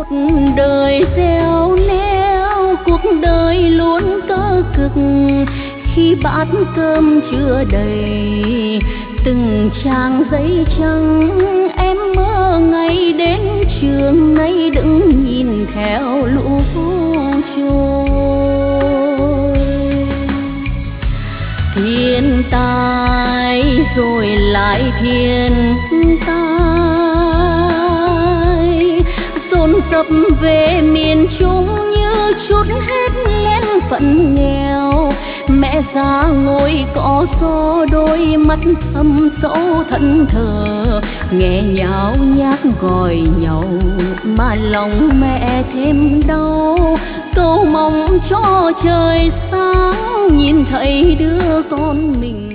đời gieo neo, cuộc đời luôn cơ cực. Khi bát cơm chưa đầy, từng trang giấy trắng, em mơ ngày đến trường, nay đứng nhìn theo lũ trôi. Thiên tai rồi lại thiên tai, dồn dập về miền Trung như chút hết lên phận nghèo. Mẹ già ngồi cỏ gió, đôi mắt thâm sâu thẫn thờ, nghe nháo nhác gọi nhau mà lòng mẹ thêm đau. Cầu mong cho trời sáng nhìn thấy đứa con mình.